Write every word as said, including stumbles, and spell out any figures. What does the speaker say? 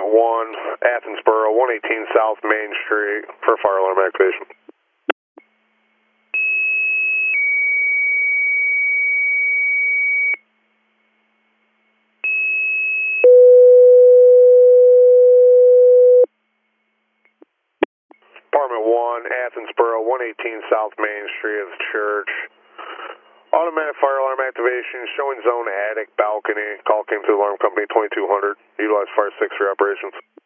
one, Athensboro, one eighteen South Main Street for fire alarm activation. Department one, Athensboro, one eighteen South Main Street of the church. Automatic fire alarm activation, showing zone attic balcony. Call came to alarm company twenty-two hundred. Utilize fire six for operations.